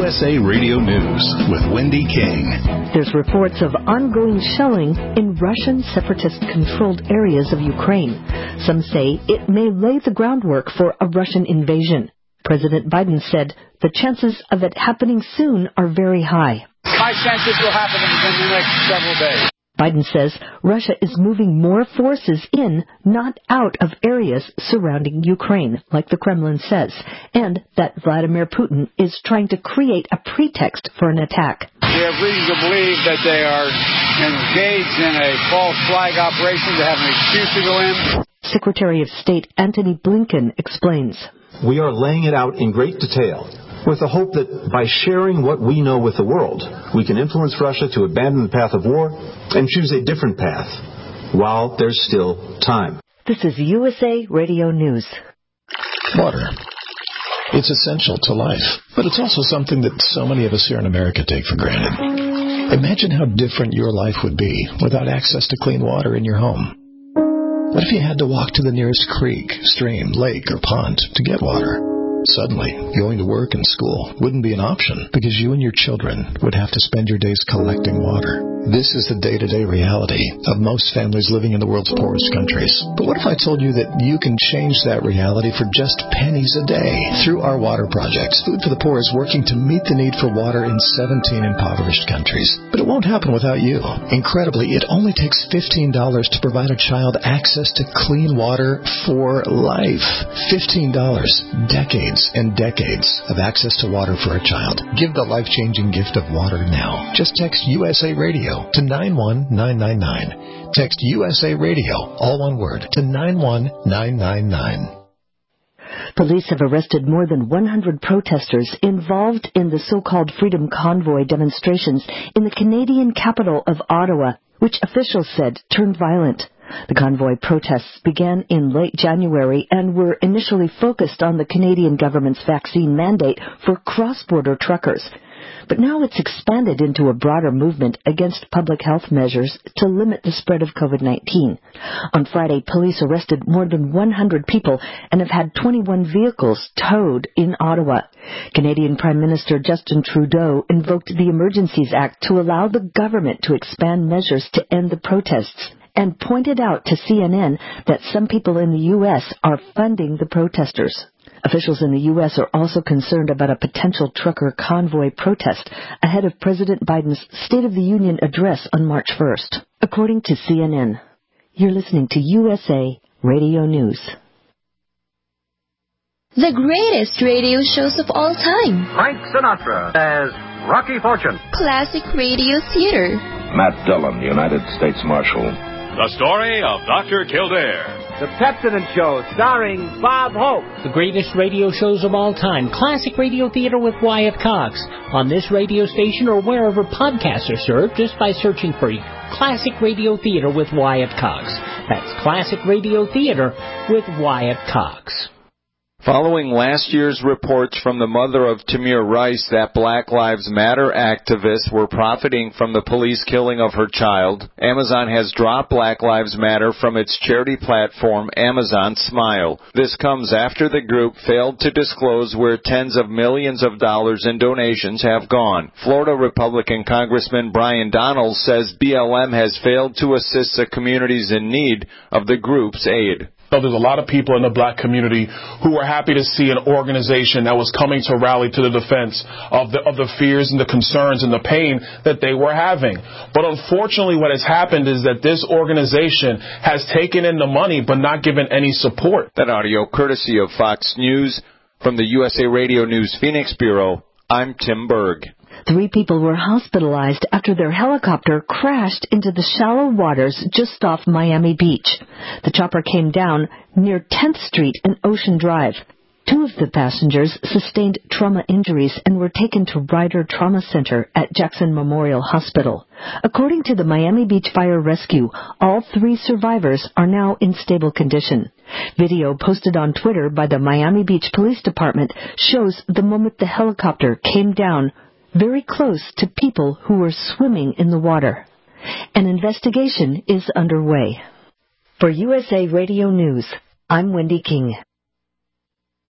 USA Radio News with Wendy King. There's reports of ongoing shelling in Russian separatist-controlled areas of Ukraine. Some say it may lay the groundwork for a Russian invasion. President Biden said the chances of it happening soon are very high. My sense it will happen in the next several days. Biden says Russia is moving more forces in, not out of areas surrounding Ukraine, like the Kremlin says, and that Vladimir Putin is trying to create a pretext for an attack. We have reason to believe that they are engaged in a false flag operation to have an excuse to go in. Secretary of State Antony Blinken explains. We are laying it out in great detail, with the hope that by sharing what we know with the world, we can influence Russia to abandon the path of war and choose a different path, while there's still time. This is USA Radio News. Water. It's essential to life, but it's also something that so many of us here in America take for granted. Imagine how different your life would be without access to clean water in your home. What if you had to walk to the nearest creek, stream, lake, or pond to get water? Suddenly, going to work and school wouldn't be an option because you and your children would have to spend your days collecting water. This is the day-to-day reality of most families living in the world's poorest countries. But what if I told you that you can change that reality for just pennies a day through our water projects? Food for the Poor is working to meet the need for water in 17 impoverished countries. But it won't happen without you. Incredibly, it only takes $15 to provide a child access to clean water for life. $15. Decades and decades of access to water for a child. Give the life-changing gift of water now. Just text USA Radio to 91999. Text USA Radio, all one word, to 91999. Police have arrested more than 100 protesters involved in the so-called Freedom Convoy demonstrations in the Canadian capital of Ottawa, which officials said turned violent. The convoy protests began in late January and were initially focused on the Canadian government's vaccine mandate for cross-border truckers. But now it's expanded into a broader movement against public health measures to limit the spread of COVID-19. On Friday, police arrested more than 100 people and have had 21 vehicles towed in Ottawa. Canadian Prime Minister Justin Trudeau invoked the Emergencies Act to allow the government to expand measures to end the protests, and pointed out to CNN that some people in the U.S. are funding the protesters. Officials in the U.S. are also concerned about a potential trucker convoy protest ahead of President Biden's State of the Union address on March 1st. According to CNN, you're listening to USA Radio News. The greatest radio shows of all time. Frank Sinatra as Rocky Fortune. Classic radio theater. Matt Dillon, United States Marshal. The story of Dr. Kildare. The Pepsodent Show, starring Bob Hope. The greatest radio shows of all time. Classic Radio Theater with Wyatt Cox. On this radio station or wherever podcasts are served, just by searching for Classic Radio Theater with Wyatt Cox. That's Classic Radio Theater with Wyatt Cox. Following last year's reports from the mother of Tamir Rice that Black Lives Matter activists were profiting from the police killing of her child, Amazon has dropped Black Lives Matter from its charity platform, Amazon Smile. This comes after the group failed to disclose where tens of millions of dollars in donations have gone. Florida Republican Congressman Brian Donald says BLM has failed to assist the communities in need of the group's aid. So there's a lot of people in the black community who were happy to see an organization that was coming to rally to the defense of the fears and the concerns and the pain that they were having. But unfortunately, what has happened is that this organization has taken in the money but not given any support. That audio courtesy of Fox News. From the USA Radio News Phoenix Bureau, I'm Tim Berg. 3 people were hospitalized after their helicopter crashed into the shallow waters just off Miami Beach. The chopper came down near 10th Street and Ocean Drive. 2 of the passengers sustained trauma injuries and were taken to Ryder Trauma Center at Jackson Memorial Hospital. According to the Miami Beach Fire Rescue, all 3 survivors are now in stable condition. Video posted on Twitter by the Miami Beach Police Department shows the moment the helicopter came down very close to people who were swimming in the water. An investigation is underway. For USA Radio News, I'm Wendy King.